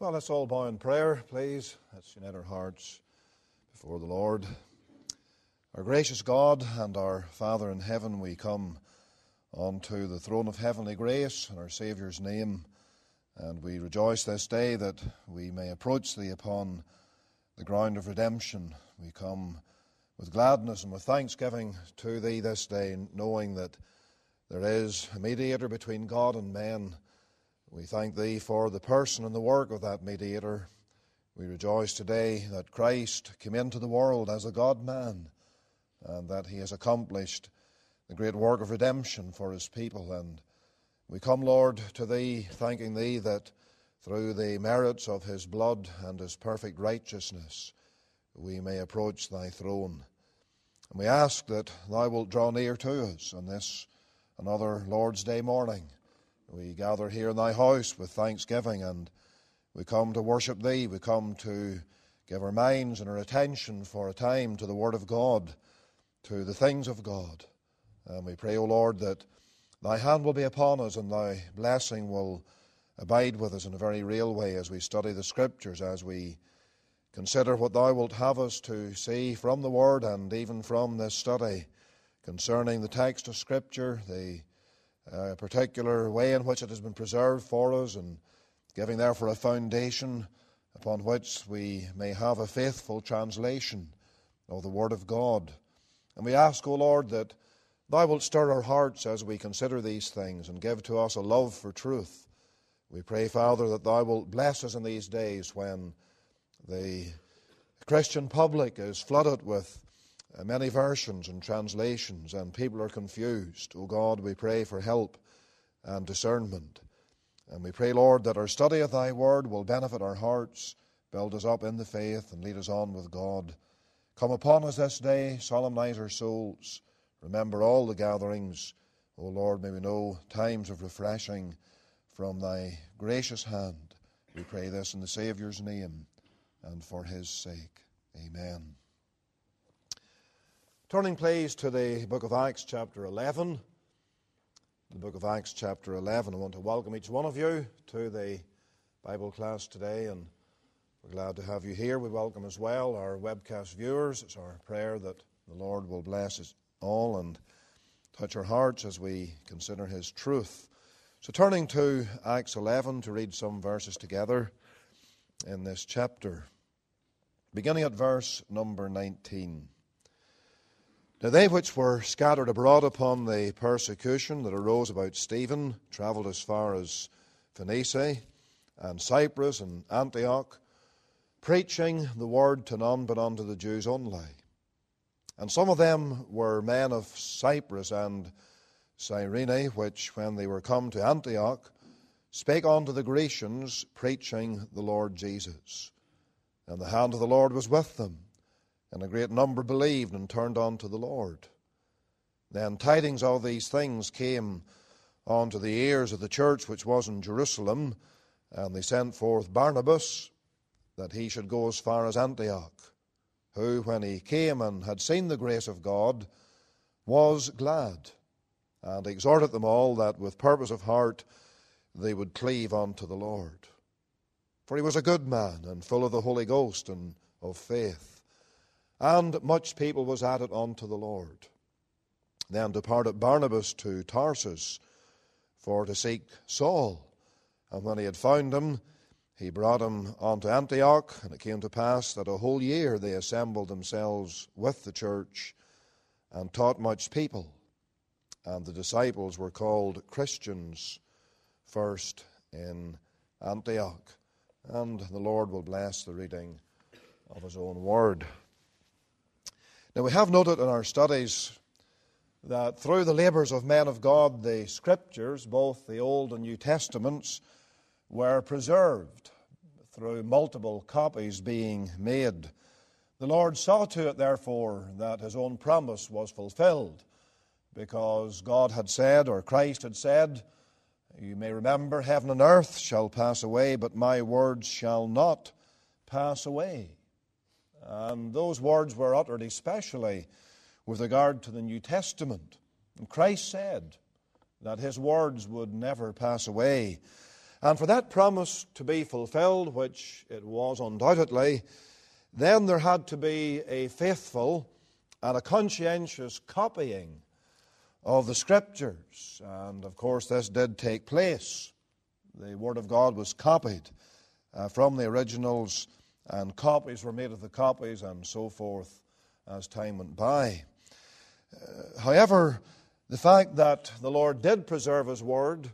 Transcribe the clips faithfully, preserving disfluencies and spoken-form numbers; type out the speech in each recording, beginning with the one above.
Well, let's all bow in prayer, please. Let's unite our hearts before the Lord. Our gracious God and our Father in heaven, we come unto the throne of heavenly grace in our Saviour's name, and we rejoice this day that we may approach Thee upon the ground of redemption. We come with gladness and with thanksgiving to Thee this day, knowing that there is a mediator between God and men. We thank Thee for the person and the work of that mediator. We rejoice today that Christ came into the world as a God-man and that He has accomplished the great work of redemption for His people. And we come, Lord, to Thee, thanking Thee that through the merits of His blood and His perfect righteousness, we may approach Thy throne. And we ask that Thou wilt draw near to us on this another Lord's Day morning. We gather here in Thy house with thanksgiving, and we come to worship Thee. We come to give our minds and our attention for a time to the Word of God, to the things of God. And we pray, O Lord, that Thy hand will be upon us and Thy blessing will abide with us in a very real way as we study the Scriptures, as we consider what Thou wilt have us to see from the Word and even from this study concerning the text of Scripture, the a particular way in which it has been preserved for us, and giving therefore a foundation upon which we may have a faithful translation of the Word of God. And we ask, O Lord, that Thou wilt stir our hearts as we consider these things and give to us a love for truth. We pray, Father, that Thou wilt bless us in these days when the Christian public is flooded with Uh, many versions and translations, and people are confused. O God, we pray for help and discernment. And we pray, Lord, that our study of Thy Word will benefit our hearts, build us up in the faith, and lead us on with God. Come upon us this day, solemnize our souls. Remember all the gatherings. O Lord, may we know times of refreshing from Thy gracious hand. We pray this in the Saviour's name and for His sake. Amen. Turning, please, to the book of Acts, chapter eleven. The book of Acts, chapter eleven. I want to welcome each one of you to the Bible class today, and we're glad to have you here. We welcome as well our webcast viewers. It's our prayer that the Lord will bless us all and touch our hearts as we consider His truth. So turning to Acts eleven to read some verses together in this chapter, beginning at verse number nineteen. Now they which were scattered abroad upon the persecution that arose about Stephen travelled as far as Phoenicia and Cyprus and Antioch, preaching the word to none but unto the Jews only. And some of them were men of Cyprus and Cyrene, which, when they were come to Antioch, spake unto the Grecians, preaching the Lord Jesus. And the hand of the Lord was with them, and a great number believed and turned unto the Lord. Then tidings of these things came unto the ears of the church which was in Jerusalem, and they sent forth Barnabas, that he should go as far as Antioch, who, when he came and had seen the grace of God, was glad, and exhorted them all that with purpose of heart they would cleave unto the Lord. For he was a good man, and full of the Holy Ghost and of faith. And much people was added unto the Lord. Then departed Barnabas to Tarsus for to seek Saul. And when he had found him, he brought him unto Antioch. And it came to pass that a whole year they assembled themselves with the church and taught much people. And the disciples were called Christians first in Antioch. And the Lord will bless the reading of His own word. Now, we have noted in our studies that through the labors of men of God, the Scriptures, both the Old and New Testaments, were preserved through multiple copies being made. The Lord saw to it, therefore, that His own promise was fulfilled, because God had said, or Christ had said, you may remember, heaven and earth shall pass away, but my words shall not pass away. And those words were uttered especially with regard to the New Testament. And Christ said that His words would never pass away. And for that promise to be fulfilled, which it was undoubtedly, then there had to be a faithful and a conscientious copying of the Scriptures. And of course this did take place. The Word of God was copied uh, from the originals, and copies were made of the copies, and so forth as time went by. Uh, however, the fact that the Lord did preserve His Word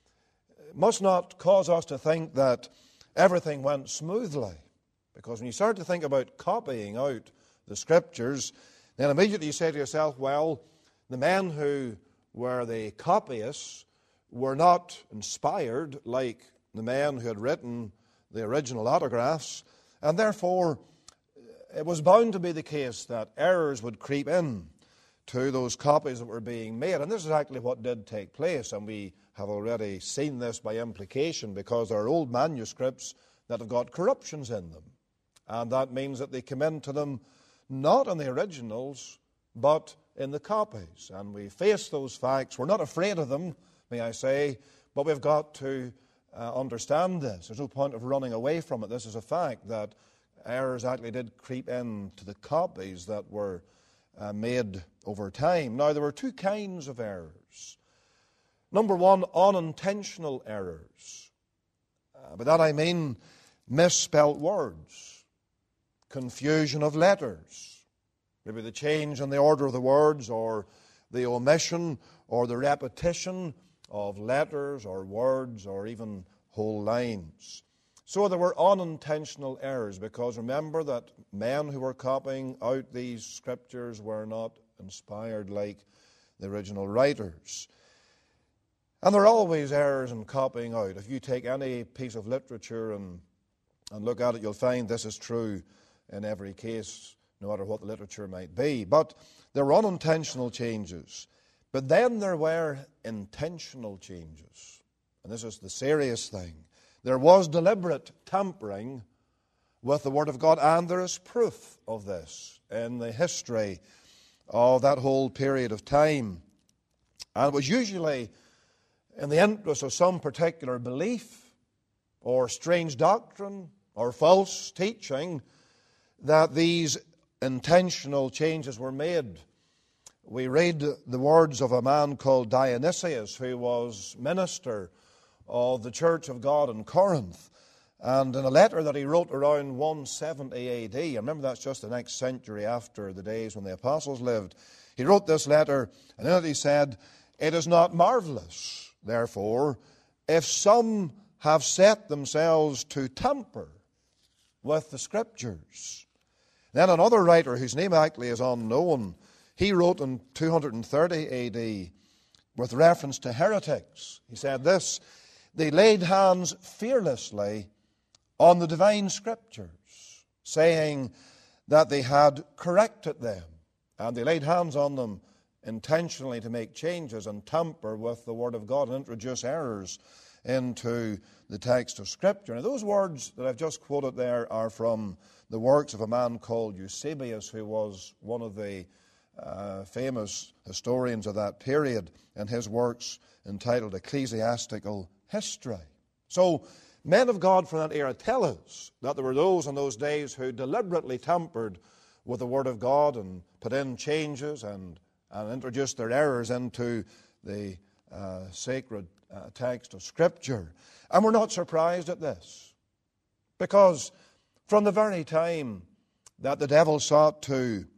must not cause us to think that everything went smoothly. Because when you start to think about copying out the Scriptures, then immediately you say to yourself, well, the men who were the copyists were not inspired like the men who had written the original autographs, and therefore it was bound to be the case that errors would creep in to those copies that were being made. And this is actually what did take place, and we have already seen this by implication, because there are old manuscripts that have got corruptions in them. And that means that they come into them not in the originals, but in the copies. And we face those facts. We're not afraid of them, may I say, but we've got to uh, understand this. There's no point of running away from it. This is a fact, that errors actually did creep into the copies that were uh, made over time. Now, there were two kinds of errors. Number one, unintentional errors. Uh, by that I mean misspelt words, confusion of letters, maybe the change in the order of the words, or the omission or the repetition of letters or words or even whole lines. So there were unintentional errors, because remember that men who were copying out these Scriptures were not inspired like the original writers. And there are always errors in copying out. If you take any piece of literature and, and look at it, you'll find this is true in every case, no matter what the literature might be. But there were unintentional changes. But then there were intentional changes. And this is the serious thing. There was deliberate tampering with the Word of God, and there is proof of this in the history of that whole period of time. And it was usually in the interest of some particular belief or strange doctrine or false teaching that these intentional changes were made. We read the words of a man called Dionysius, who was minister of the Church of God in Corinth. And in a letter that he wrote around one seventy A D, I remember that's just the next century after the days when the apostles lived, he wrote this letter, and in it he said, "It is not marvelous, therefore, if some have set themselves to tamper with the Scriptures." Then another writer, whose name actually is unknown, he wrote in two thirty A D with reference to heretics. He said this: "They laid hands fearlessly on the divine Scriptures, saying that they had corrected them." And they laid hands on them intentionally to make changes and tamper with the Word of God and introduce errors into the text of Scripture. Now, those words that I've just quoted there are from the works of a man called Eusebius, who was one of the uh, famous historians of that period, in his works entitled Ecclesiastical History. So, men of God from that era tell us that there were those in those days who deliberately tampered with the Word of God and put in changes and, and introduced their errors into the uh, sacred uh, text of Scripture. And we're not surprised at this, because from the very time that the devil sought to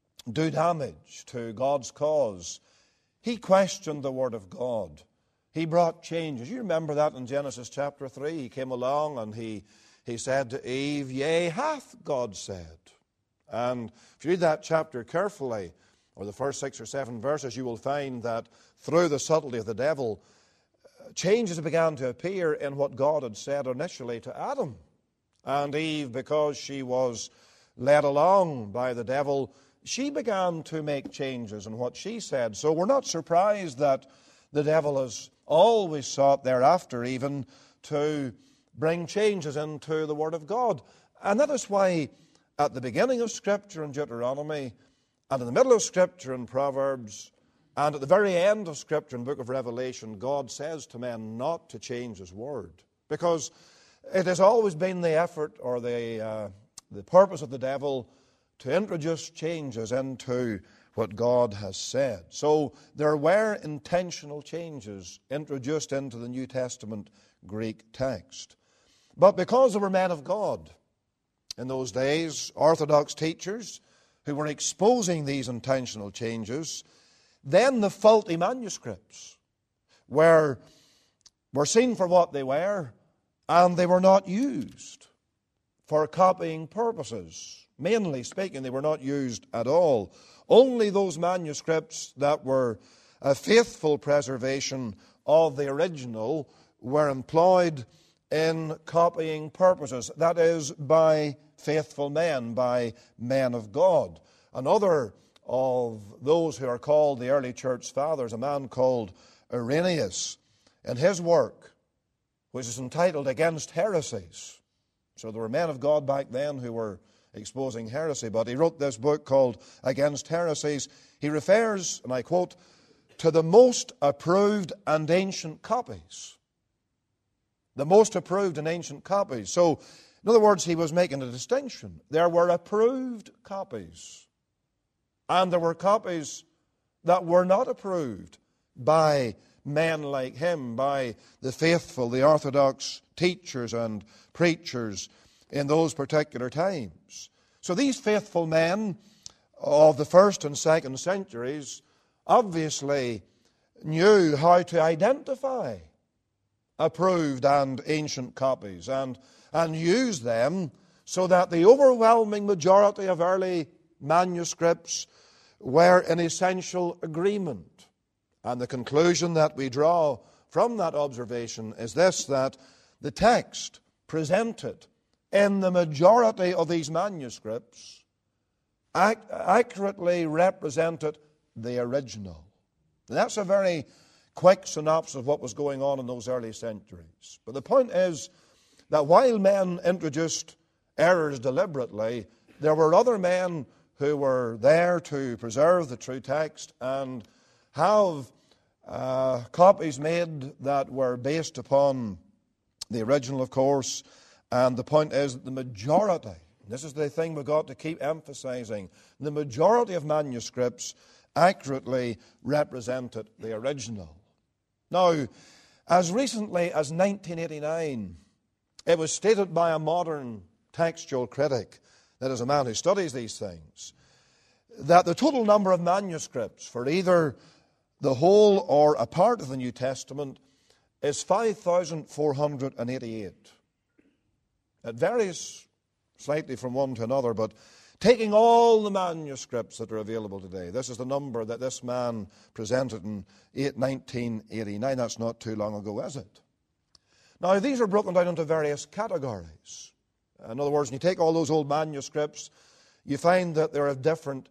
do damage to God's cause, he questioned the Word of God. He brought changes. You remember that in Genesis chapter three. He came along and he, he said to Eve, "Yea, hath God said." And if you read that chapter carefully, or the first six or seven verses, you will find that through the subtlety of the devil, changes began to appear in what God had said initially to Adam. And Eve, because she was led along by the devil, she began to make changes in what she said. So we're not surprised that the devil has always sought thereafter even to bring changes into the Word of God. And that is why at the beginning of Scripture in Deuteronomy, and in the middle of Scripture in Proverbs, and at the very end of Scripture in the book of Revelation, God says to men not to change His Word. because it has always been the effort or the, uh, the purpose of the devil to introduce changes into what God has said. So there were intentional changes introduced into the New Testament Greek text. But because there were men of God in those days, Orthodox teachers who were exposing these intentional changes, then the faulty manuscripts were, were seen for what they were, and they were not used for copying purposes. Mainly speaking, they were not used at all. Only those manuscripts that were a faithful preservation of the original were employed in copying purposes. That is, by faithful men, by men of God. Another of those who are called the early church fathers, a man called Irenaeus, in his work, which is entitled Against Heresies. So there were men of God back then who were exposing heresy, but he wrote this book called Against Heresies. He refers, and I quote, to the most approved and ancient copies. The most approved and ancient copies. So, in other words, he was making a distinction. There were approved copies, and there were copies that were not approved by men like him, by the faithful, the Orthodox teachers and preachers in those particular times. So these faithful men of the first and second centuries obviously knew how to identify approved and ancient copies and, and use them so that the overwhelming majority of early manuscripts were in essential agreement. And the conclusion that we draw from that observation is this, that the text presented in the majority of these manuscripts ac- accurately represented the original. And that's a very quick synopsis of what was going on in those early centuries. But the point is that while men introduced errors deliberately, there were other men who were there to preserve the true text and have uh, copies made that were based upon the original, of course. And the point is that the majority, this is the thing we've got to keep emphasizing, the majority of manuscripts accurately represented the original. Now, as recently as nineteen eighty-nine, it was stated by a modern textual critic, that is a man who studies these things, that the total number of manuscripts for either the whole or a part of the New Testament is five thousand four hundred eighty-eight. It varies slightly from one to another, but taking all the manuscripts that are available today, this is the number that this man presented in nineteen eighty-nine. That's not too long ago, is it? Now, these are broken down into various categories. In other words, when you take all those old manuscripts, you find that there are different,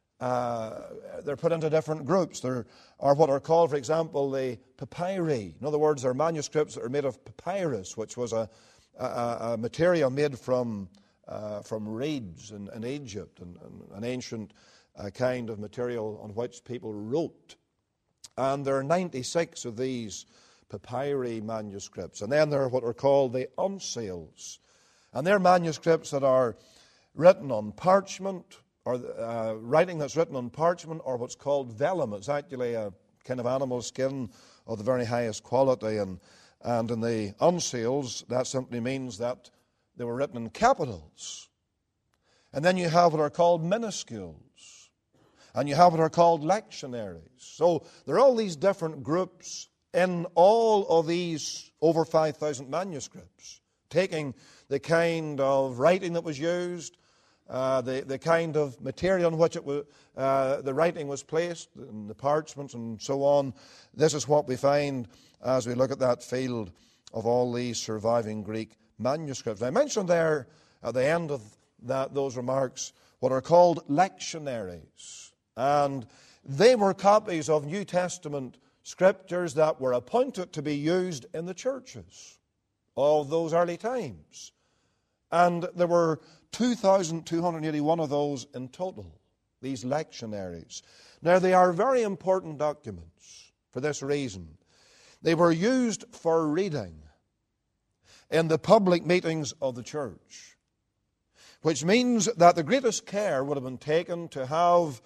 uh, they're put into different groups. There are what are called, for example, the papyri. In other words, they're manuscripts that are made of papyrus, which was a A, a material made from uh, from reeds in, in Egypt, and, and an ancient uh, kind of material on which people wrote. And there are ninety-six of these papyri manuscripts. And then there are what are called the uncials. And they're manuscripts that are written on parchment, or uh, writing that's written on parchment, or what's called vellum. It's actually a kind of animal skin of the very highest quality. And And in the uncials, that simply means that they were written in capitals. And then you have what are called minuscules. And you have what are called lectionaries. So there are all these different groups in all of these over five thousand manuscripts, taking the kind of writing that was used, uh, the, the kind of material on which it was, uh, the writing was placed, and the parchments and so on. This is what we find as we look at that field of all these surviving Greek manuscripts. I mentioned there at the end of that, those remarks what are called lectionaries. And they were copies of New Testament scriptures that were appointed to be used in the churches of those early times. And there were two thousand two hundred eighty-one of those in total, these lectionaries. Now, they are very important documents for this reason. They were used for reading. in the public meetings of the church, which means that the greatest care would have been taken to have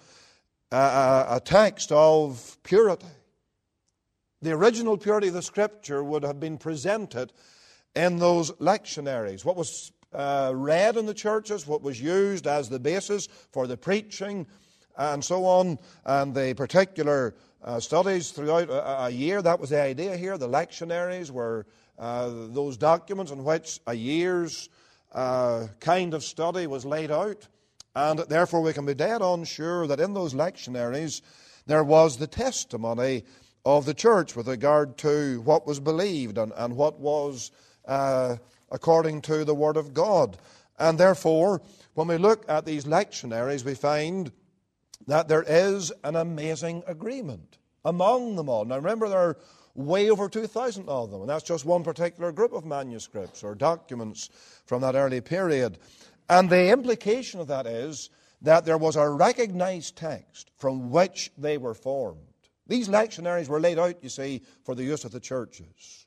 a, a text of purity. The original purity of the Scripture would have been presented in those lectionaries. What was uh, read in the churches, what was used as the basis for the preaching, and so on, and the particular uh, studies throughout a, a year. That was the idea here. The lectionaries were uh, those documents in which a year's uh, kind of study was laid out, and therefore we can be dead on sure that in those lectionaries there was the testimony of the church with regard to what was believed and, and what was uh, according to the Word of God. And therefore, when we look at these lectionaries, we find that there is an amazing agreement among them all. Now remember, there are way over two thousand of them, and that's just one particular group of manuscripts or documents from that early period. And the implication of that is that there was a recognized text from which they were formed. These lectionaries were laid out, you see, for the use of the churches.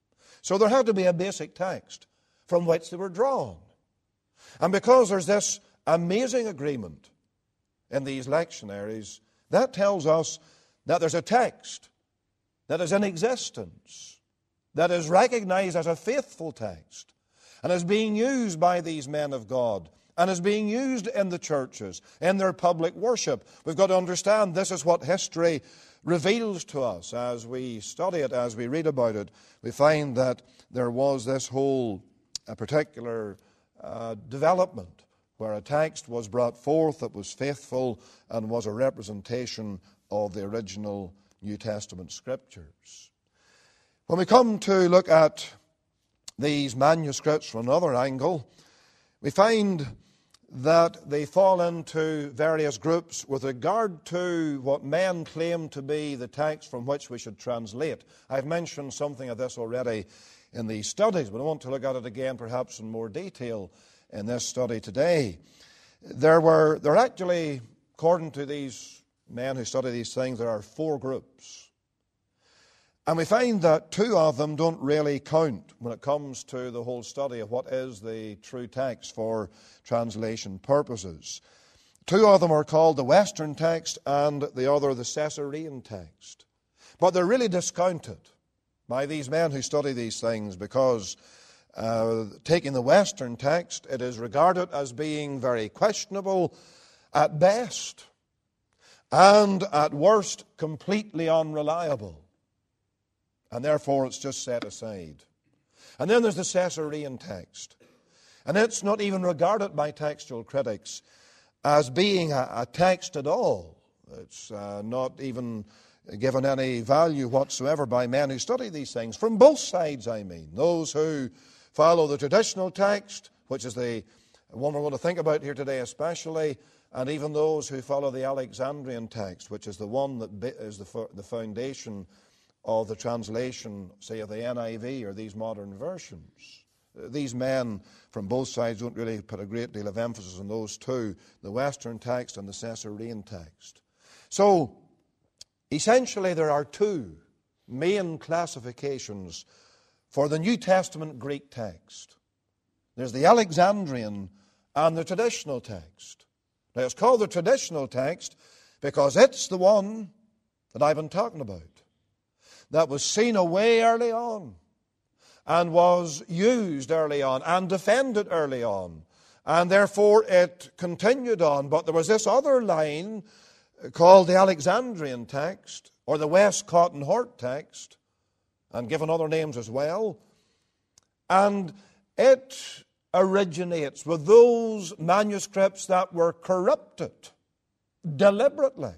So there had to be a basic text from which they were drawn. And because there's this amazing agreement in these lectionaries, that tells us that there's a text that is in existence, that is recognized as a faithful text, and is being used by these men of God, and is being used in the churches, in their public worship. We've got to understand this is what history reveals to us as we study it, as we read about it. We find that there was this whole a particular uh, development where a text was brought forth that was faithful and was a representation of the original New Testament Scriptures. When we come to look at these manuscripts from another angle, we find that they fall into various groups with regard to what men claim to be the text from which we should translate. I've mentioned something of this already in these studies, but I want to look at it again perhaps in more detail in this study today. There were, there actually, according to these men who study these things, there are four groups. And we find that two of them don't really count when it comes to the whole study of what is the true text for translation purposes. Two of them are called the Western text and the other the Caesarean text. But they're really discounted by these men who study these things because uh, taking the Western text, it is regarded as being very questionable at best and at worst completely unreliable. And therefore it's just set aside. And then there's the Caesarean text. And it's not even regarded by textual critics as being a, a text at all. It's uh, not even given any value whatsoever by men who study these things. From both sides, I mean. Those who follow the traditional text, which is the one we're going to think about here today especially, and even those who follow the Alexandrian text, which is the one that is the, the foundation of the translation, say, of the N I V or these modern versions. These men from both sides don't really put a great deal of emphasis on those two, the Western text and the Caesarean text. So, essentially there are two main classifications for the New Testament Greek text. There's the Alexandrian and the traditional text. Now it's called the traditional text because it's the one that I've been talking about, that was seen away early on and was used early on and defended early on. And therefore it continued on. But there was this other line called the Alexandrian text or the Westcott and Hort text, and given other names as well. And it originates with those manuscripts that were corrupted deliberately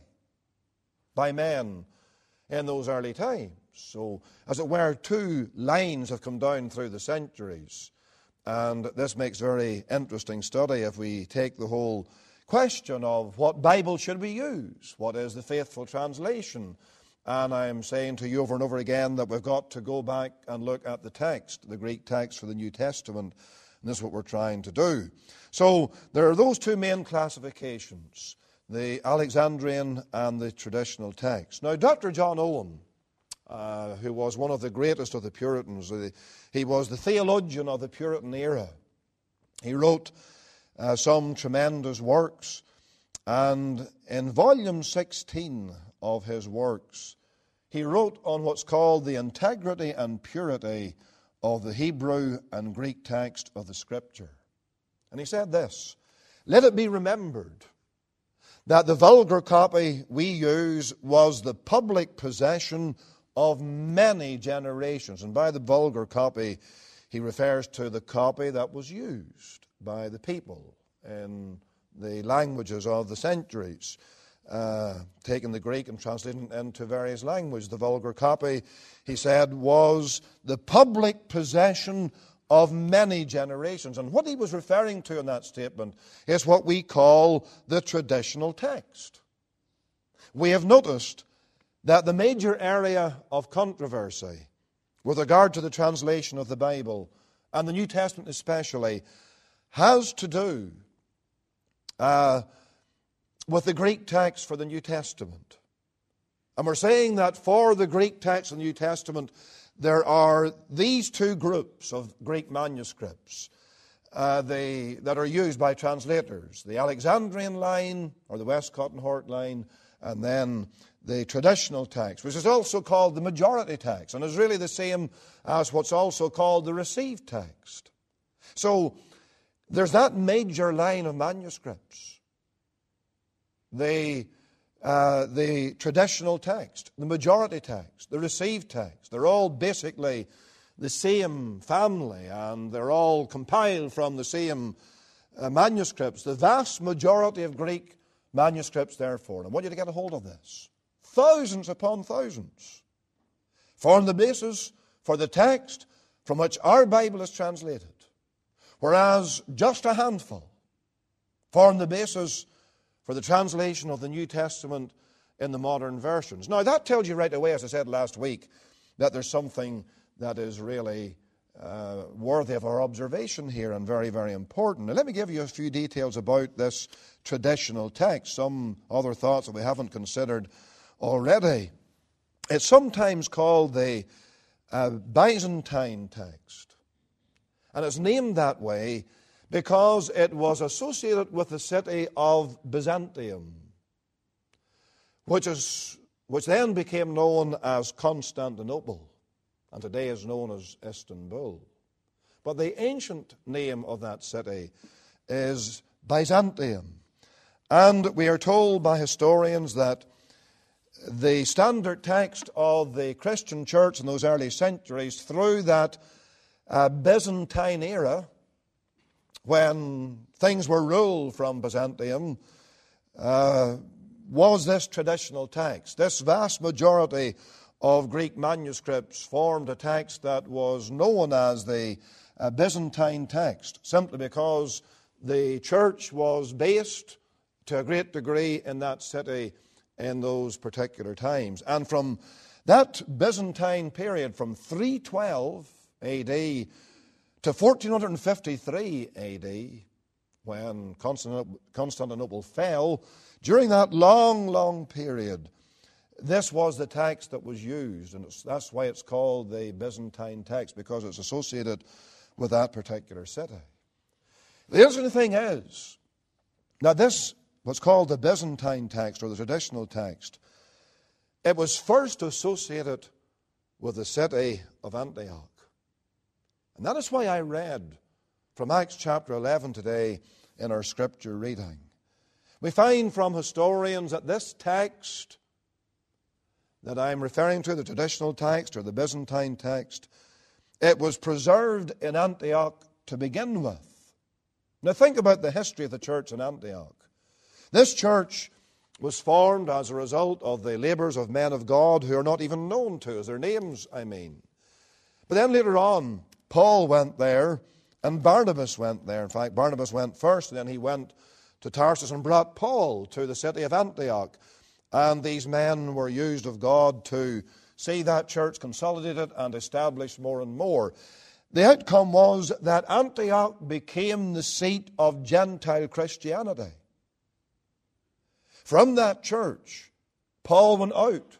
by men in those early times. So, as it were, two lines have come down through the centuries. And this makes very interesting study if we take the whole question of what Bible should we use? What is the faithful translation? And I'm saying to you over and over again that we've got to go back and look at the text, the Greek text for the New Testament. And this is what we're trying to do. So there are those two main classifications, the Alexandrian and the traditional text. Now, Doctor John Owen, uh, who was one of the greatest of the Puritans. He was the theologian of the Puritan era. He wrote uh, some tremendous works, and in volume sixteen of his works, he wrote on what's called the integrity and purity of the Hebrew and Greek text of the Scripture. And he said this: "Let it be remembered that the vulgar copy we use was the public possession of many generations." And by the vulgar copy, he refers to the copy that was used by the people in the languages of the centuries, uh, taking the Greek and translating it into various languages. The vulgar copy, he said, was the public possession of many generations. And what he was referring to in that statement is what we call the traditional text. We have noticed that the major area of controversy with regard to the translation of the Bible, and the New Testament especially, has to do uh, with the Greek text for the New Testament. And we're saying that for the Greek text of the New Testament, there are these two groups of Greek manuscripts uh, they, that are used by translators: the Alexandrian line, or the Westcott and Hort line, and then the traditional text, which is also called the majority text, and is really the same as what's also called the received text. So there's that major line of manuscripts: the Uh, the traditional text, the majority text, the received text. They're all basically the same family, and they're all compiled from the same uh, manuscripts. The vast majority of Greek manuscripts, therefore, and I want you to get a hold of this, thousands upon thousands, form the basis for the text from which our Bible is translated, whereas just a handful form the basis for the translation of the New Testament in the modern versions. Now, that tells you right away, as I said last week, that there's something that is really uh, worthy of our observation here, and very, very important. Now, let me give you a few details about this traditional text, some other thoughts that we haven't considered already. It's sometimes called the uh, Byzantine text, and it's named that way because it was associated with the city of Byzantium, which is which then became known as Constantinople, and today is known as Istanbul. But the ancient name of that city is Byzantium. And we are told by historians that the standard text of the Christian church in those early centuries, through that uh, Byzantine era, when things were ruled from Byzantium, uh, was this traditional text. This vast majority of Greek manuscripts formed a text that was known as the uh, Byzantine text, simply because the church was based to a great degree in that city in those particular times. And from that Byzantine period, from three twelve A D to fourteen fifty-three A D, when Constantinople fell, during that long, long period, this was the text that was used, and it's, that's why it's called the Byzantine text, because it's associated with that particular city. The interesting thing is, now this, what's called the Byzantine text, or the traditional text, it was first associated with the city of Antioch. And that is why I read from Acts chapter eleven today in our scripture reading. We find from historians that this text that I'm referring to, the traditional text or the Byzantine text, it was preserved in Antioch to begin with. Now think about the history of the church in Antioch. This church was formed as a result of the labors of men of God who are not even known to us, their names, I mean. But then later on, Paul went there, and Barnabas went there. In fact, Barnabas went first, and then he went to Tarsus and brought Paul to the city of Antioch. And these men were used of God to see that church consolidated and established more and more. The outcome was that Antioch became the seat of Gentile Christianity. From that church, Paul went out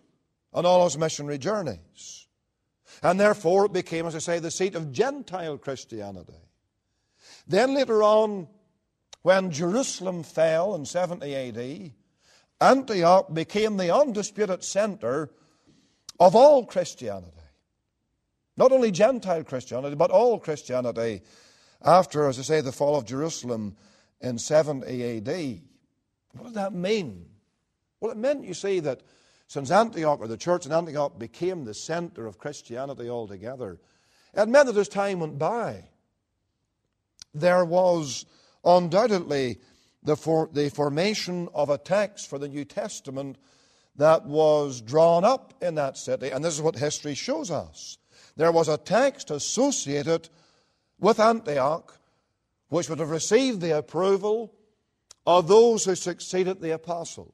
on all his missionary journeys. And therefore it became, as I say, the seat of Gentile Christianity. Then later on, when Jerusalem fell in seventy A D, Antioch became the undisputed center of all Christianity. Not only Gentile Christianity, but all Christianity after, as I say, the fall of Jerusalem in seventy A D. What did that mean? Well, it meant, you see, that since Antioch, or the church in Antioch, became the center of Christianity altogether, it meant that as time went by, there was undoubtedly the, for, the formation of a text for the New Testament that was drawn up in that city. And this is what history shows us. There was a text associated with Antioch which would have received the approval of those who succeeded the apostles.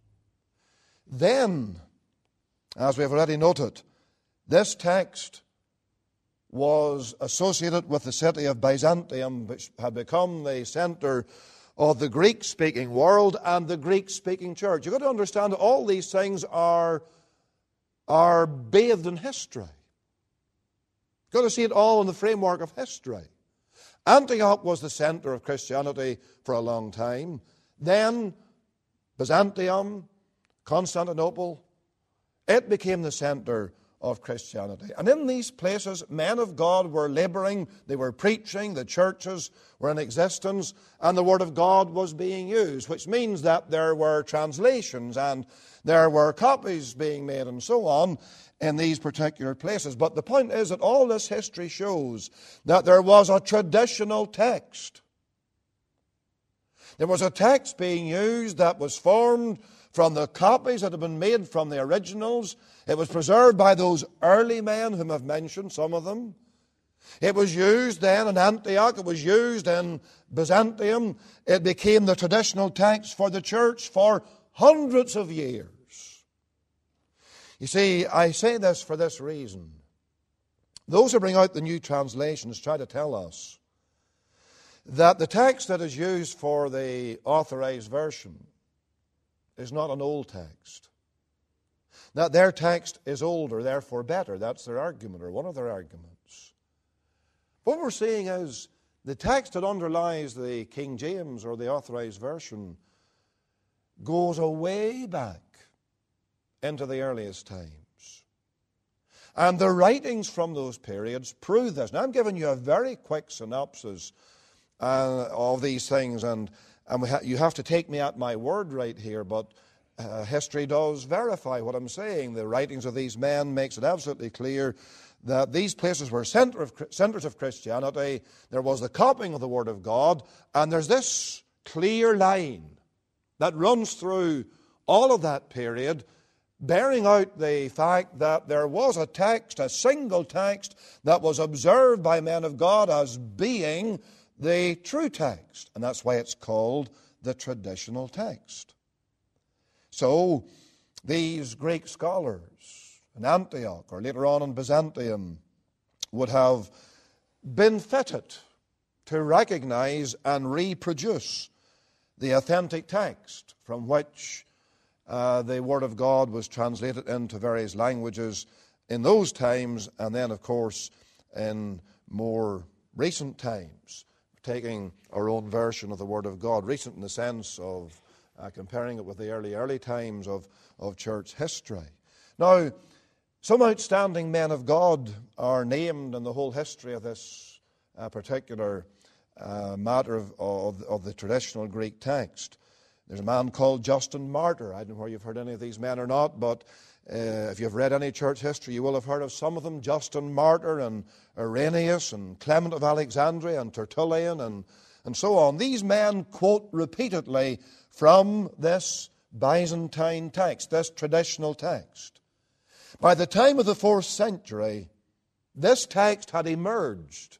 Then, as we have already noted, this text was associated with the city of Byzantium, which had become the center of the Greek-speaking world and the Greek-speaking church. You've got to understand that all these things are, are bathed in history. You've got to see it all in the framework of history. Antioch was the center of Christianity for a long time. Then Byzantium, Constantinople, it became the center of Christianity. And in these places, men of God were laboring, they were preaching, the churches were in existence, and the Word of God was being used, which means that there were translations and there were copies being made and so on in these particular places. But the point is that all this history shows that there was a traditional text. There was a text being used that was formed from the copies that had been made from the originals. It was preserved by those early men whom I've mentioned, some of them. It was used then in Antioch. It was used in Byzantium. It became the traditional text for the church for hundreds of years. You see, I say this for this reason. Those who bring out the new translations try to tell us that the text that is used for the Authorized Version is not an old text. That their text is older, therefore better. That's their argument, or one of their arguments. What we're seeing is the text that underlies the King James or the Authorized Version goes a way back into the earliest times. And the writings from those periods prove this. Now, I'm giving you a very quick synopsis uh, of these things, and And we ha- you have to take me at my word right here, but uh, history does verify what I'm saying. The writings of these men makes it absolutely clear that these places were center of, centers of Christianity. There was the copying of the Word of God, and there's this clear line that runs through all of that period, bearing out the fact that there was a text, a single text, that was observed by men of God as being the true text, and that's why it's called the traditional text. So, these Greek scholars in Antioch, or later on in Byzantium, would have been fitted to recognize and reproduce the authentic text from which uh, the Word of God was translated into various languages in those times, and then, of course, in more recent times, taking our own version of the Word of God, recent in the sense of uh, comparing it with the early, early times of, of church history. Now, some outstanding men of God are named in the whole history of this uh, particular uh, matter of, of, of the traditional Greek text. There's a man called Justin Martyr. I don't know whether you've heard any of these men or not, but Uh, if you've read any church history, you will have heard of some of them: Justin Martyr and Irenaeus and Clement of Alexandria and Tertullian and, and so on. These men quote repeatedly from this Byzantine text, this traditional text. By the time of the fourth century, this text had emerged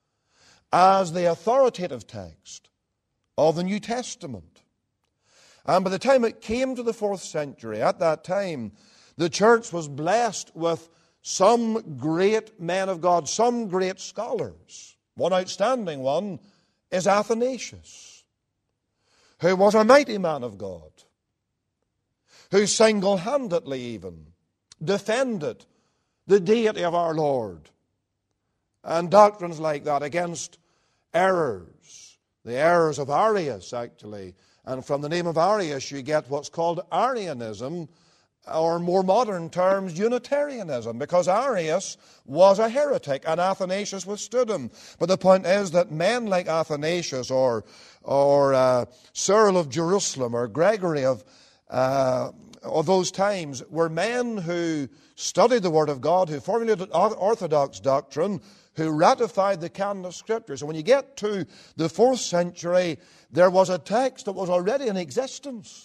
as the authoritative text of the New Testament. And by the time it came to the fourth century, at that time, the church was blessed with some great men of God, some great scholars. One outstanding one is Athanasius, who was a mighty man of God, who single-handedly even defended the deity of our Lord. And doctrines like that against errors, the errors of Arius actually. And from the name of Arius you get what's called Arianism, or more modern terms, Unitarianism, because Arius was a heretic and Athanasius withstood him. But the point is that men like Athanasius or, or uh, Cyril of Jerusalem or Gregory of, uh, of those times were men who studied the Word of God, who formulated orthodox doctrine, who ratified the canon of Scripture. So when you get to the fourth century, there was a text that was already in existence.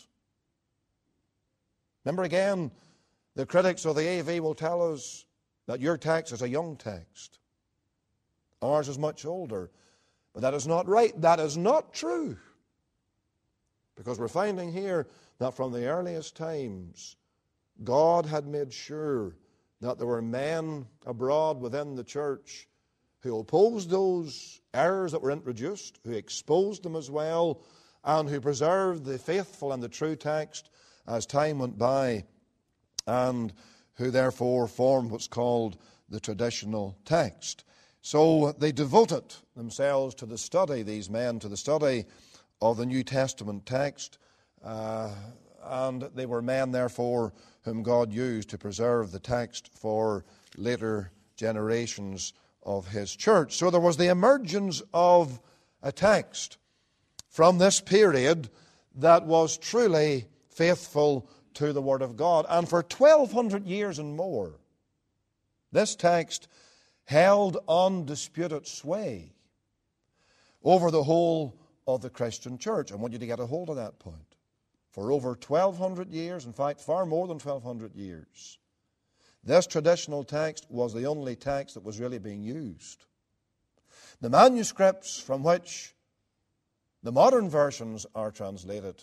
Remember again, the critics of the A V will tell us that your text is a young text. Ours is much older. But that is not right. That is not true. Because we're finding here that from the earliest times, God had made sure that there were men abroad within the church who opposed those errors that were introduced, who exposed them as well, and who preserved the faithful and the true text as time went by, and who therefore formed what's called the traditional text. So they devoted themselves to the study, these men, to the study of the New Testament text, uh, and they were men, therefore, whom God used to preserve the text for later generations of His church. So there was the emergence of a text from this period that was truly faithful to the Word of God. And for twelve hundred years and more, this text held undisputed sway over the whole of the Christian church. I want you to get a hold of that point. For over twelve hundred years, in fact, far more than twelve hundred years, this traditional text was the only text that was really being used. The manuscripts from which the modern versions are translated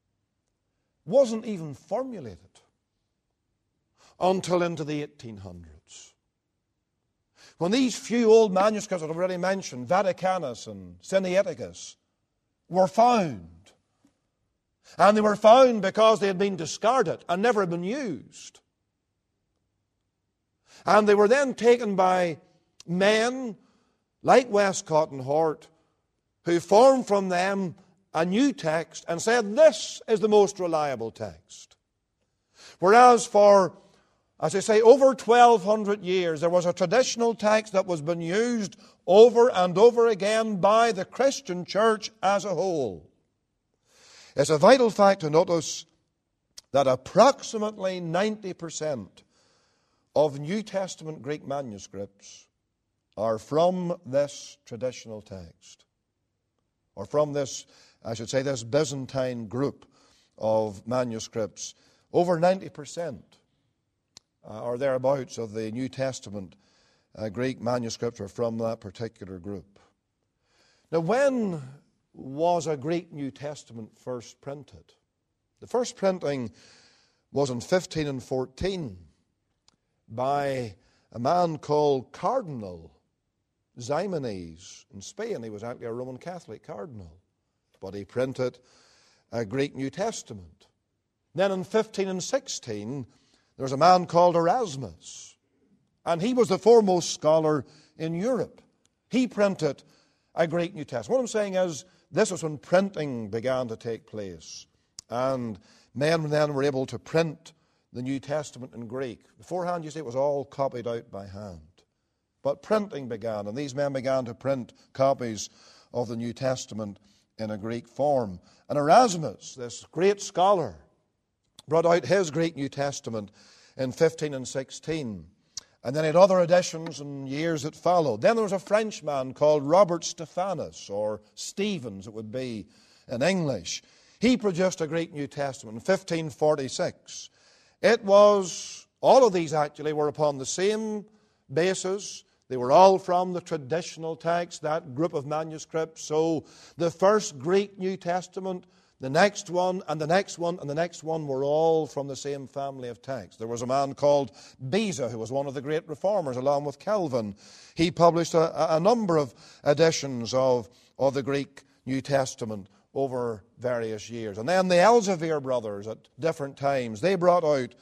wasn't even formulated until into the eighteen hundreds. When these few old manuscripts that I've already mentioned, Vaticanus and Sinaiticus, were found. And they were found because they had been discarded and never been used. And they were then taken by men like Westcott and Hort, who formed from them a new text and said, this is the most reliable text. Whereas for, as I say, over twelve hundred years, there was a traditional text that was being used over and over again by the Christian church as a whole. It's a vital fact to notice that approximately ninety percent of New Testament Greek manuscripts are from this traditional text, or from this, I should say, this Byzantine group of manuscripts. Over ninety percent uh, or thereabouts of the New Testament uh, Greek manuscripts are from that particular group. Now, when was a Greek New Testament first printed? The first printing was in fifteen fourteen by a man called Cardinal Ximenes in Spain. He was actually a Roman Catholic cardinal, but he printed a Greek New Testament. Then in fifteen sixteen, there was a man called Erasmus, and he was the foremost scholar in Europe. He printed a Greek New Testament. What I'm saying is, this was when printing began to take place, and men then were able to print the New Testament in Greek. Beforehand, you see, it was all copied out by hand. But printing began, and these men began to print copies of the New Testament in a Greek form. And Erasmus, this great scholar, brought out his Greek New Testament in fifteen sixteen. And then he had other editions in years that followed. Then there was a Frenchman called Robert Stephanus, or Stevens it would be in English. He produced a Greek New Testament in fifteen forty-six. It was, all of these actually were upon the same basis. They were all from the traditional text, that group of manuscripts. So the first Greek New Testament, the next one, and the next one, and the next one were all from the same family of texts. There was a man called Beza, who was one of the great reformers, along with Calvin. He published a, a number of editions of, of the Greek New Testament over various years. And then the Elzevir brothers at different times, they brought out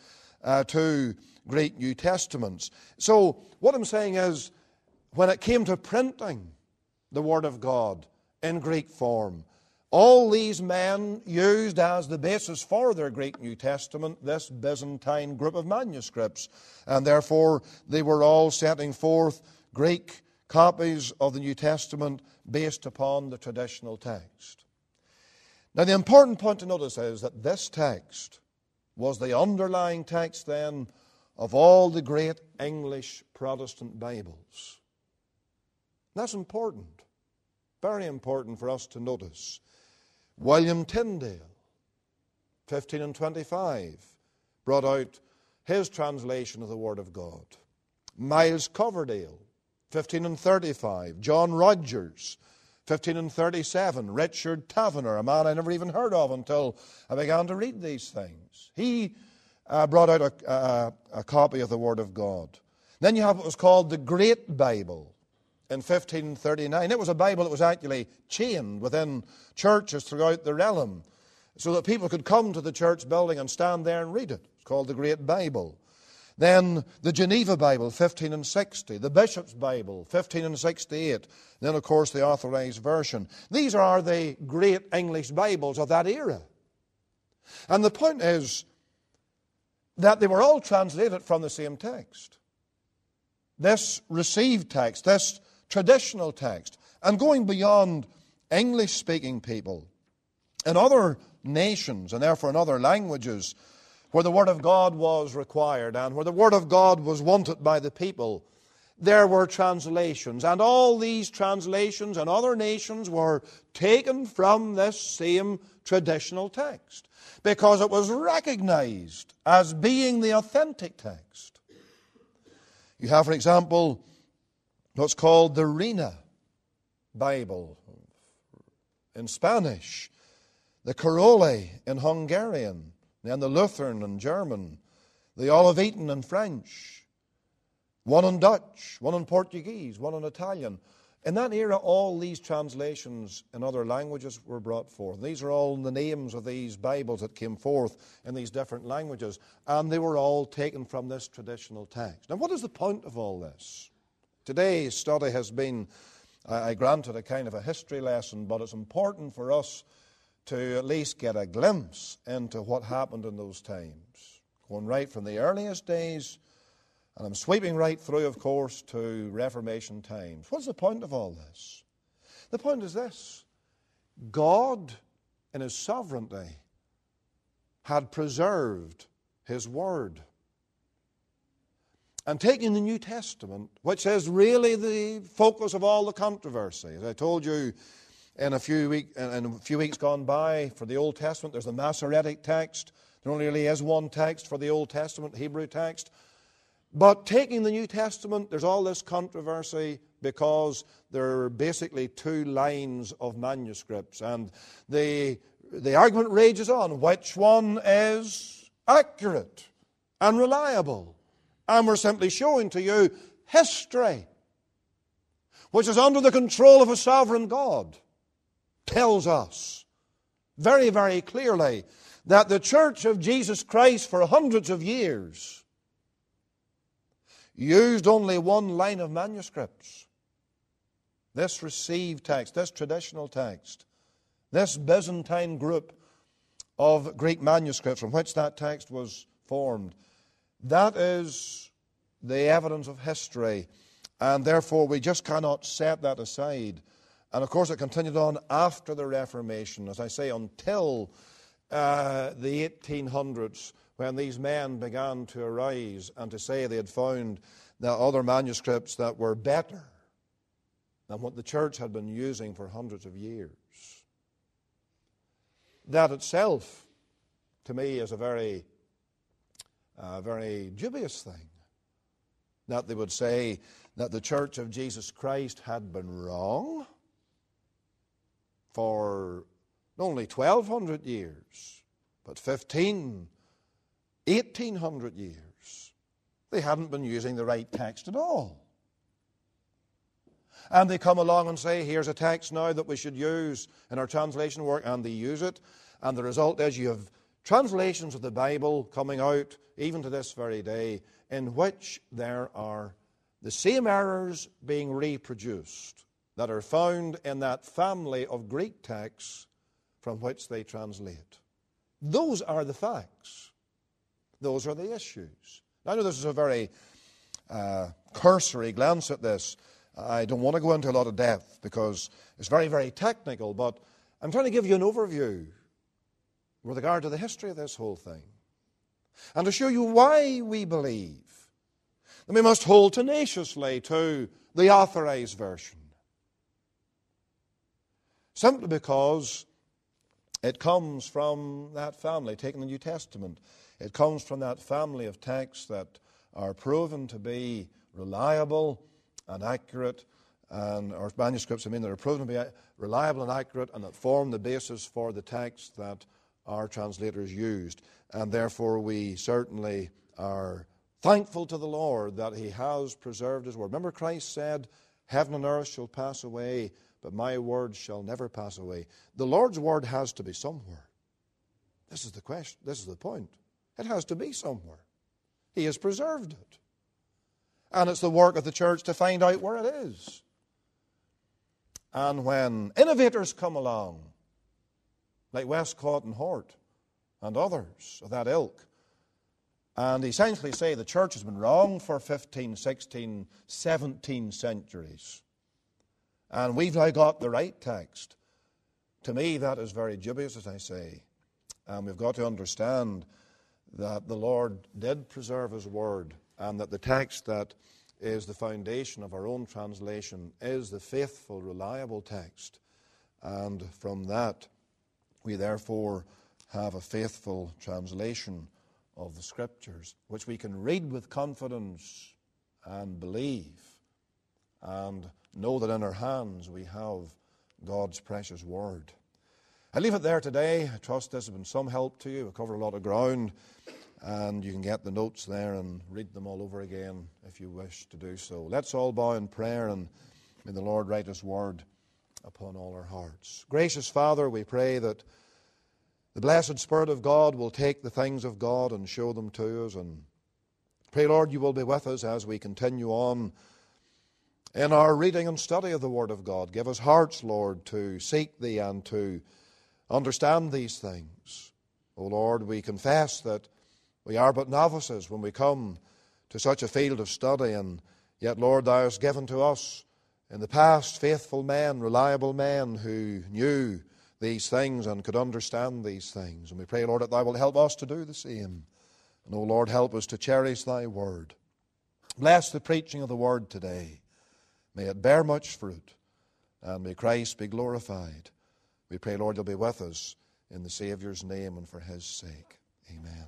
uh, two Greek New Testaments. So what I'm saying is, when it came to printing the Word of God in Greek form, all these men used as the basis for their Greek New Testament this Byzantine group of manuscripts. And therefore, they were all setting forth Greek copies of the New Testament based upon the traditional text. Now, the important point to notice is that this text was the underlying text then of all the great English Protestant Bibles. That's important, very important for us to notice. William Tyndale, fifteen and twenty-five, brought out his translation of the Word of God. Miles Coverdale, fifteen and thirty-five. John Rogers, fifteen and thirty-seven. Richard Taverner, a man I never even heard of until I began to read these things. He uh, brought out a, a, a copy of the Word of God. Then you have what was called the Great Bible in fifteen thirty-nine. It was a Bible that was actually chained within churches throughout the realm so that people could come to the church building and stand there and read it. It's called the Great Bible. Then the Geneva Bible, fifteen and sixty. The Bishop's Bible, fifteen and sixty-eight. Then, of course, the Authorized Version. These are the great English Bibles of that era. And the point is that they were all translated from the same text. This received text, this traditional text. And going beyond English-speaking people, in other nations, and therefore in other languages, where the Word of God was required and where the Word of God was wanted by the people, there were translations. And all these translations in other nations were taken from this same traditional text because it was recognized as being the authentic text. You have, for example, what's called the Reina Bible in Spanish, the Carole in Hungarian, then the Lutheran in German, the Olivetan in French, one in Dutch, one in Portuguese, one in Italian. In that era, all these translations in other languages were brought forth. These are all the names of these Bibles that came forth in these different languages, and they were all taken from this traditional text. Now, what is the point of all this? Today's study has been, I granted, a kind of a history lesson, but it's important for us to at least get a glimpse into what happened in those times, going right from the earliest days, and I'm sweeping right through, of course, to Reformation times. What's the point of all this? The point is this: God, in His sovereignty, had preserved His Word. And taking the New Testament, which is really the focus of all the controversy, as I told you in a few week, in a few weeks gone by, for the Old Testament, there's the Masoretic text. There only really is one text for the Old Testament, Hebrew text. But taking the New Testament, there's all this controversy because there are basically two lines of manuscripts. And the, the argument rages on. Which one is accurate and reliable? And we're simply showing to you history, which is under the control of a sovereign God, tells us very, very clearly that the Church of Jesus Christ for hundreds of years used only one line of manuscripts. This received text, this traditional text, this Byzantine group of Greek manuscripts from which that text was formed, that is the evidence of history, and therefore we just cannot set that aside. And of course it continued on after the Reformation, as I say, until uh, the eighteen hundreds, when these men began to arise and to say they had found the other manuscripts that were better than what the church had been using for hundreds of years. That itself, to me, is a very, uh, very dubious thing. That they would say that the Church of Jesus Christ had been wrong for not only twelve hundred years, but fifteen, eighteen hundred years. They hadn't been using the right text at all. And they come along and say, here's a text now that we should use in our translation work, and they use it, and the result is you have translations of the Bible coming out, even to this very day, in which there are the same errors being reproduced that are found in that family of Greek texts from which they translate. Those are the facts. Those are the issues. I know this is a very uh, cursory glance at this. I don't want to go into a lot of depth because it's very, very technical, but I'm trying to give you an overview with regard to the history of this whole thing and to show you why we believe that we must hold tenaciously to the Authorized Version. Simply because it comes from that family, taking the New Testament. It comes from that family of texts that are proven to be reliable and accurate, and or manuscripts, I mean, that are proven to be reliable and accurate, and that form the basis for the text that our translators used. And therefore we certainly are thankful to the Lord that He has preserved His word. Remember, Christ said, heaven and earth shall pass away, but my word shall never pass away. The Lord's word has to be somewhere. This is the question. This is the point. It has to be somewhere. He has preserved it. And it's the work of the church to find out where it is. And when innovators come along, like Westcott and Hort and others of that ilk, and essentially say the church has been wrong for fifteen, sixteen, seventeen centuries, and we've now got the right text, to me that is very dubious, as I say. And we've got to understand that the Lord did preserve His word, and that the text that is the foundation of our own translation is the faithful, reliable text. And from that, we therefore have a faithful translation of the Scriptures, which we can read with confidence and believe, and know that in our hands we have God's precious word. I leave it there today. I trust this has been some help to you. We've covered a lot of ground, and you can get the notes there and read them all over again if you wish to do so. Let's all bow in prayer, and may the Lord write His word upon all our hearts. Gracious Father, we pray that the blessed Spirit of God will take the things of God and show them to us. And pray, Lord, you will be with us as we continue on in our reading and study of the Word of God. Give us hearts, Lord, to seek Thee and to understand these things. O Lord, we confess that we are but novices when we come to such a field of study, and yet, Lord, Thou hast given to us in the past faithful men, reliable men who knew these things and could understand these things. And we pray, Lord, that Thou will help us to do the same. And, O Lord, help us to cherish Thy word. Bless the preaching of the word today. May it bear much fruit, and may Christ be glorified. We pray, Lord, You'll be with us in the Saviour's name and for His sake. Amen.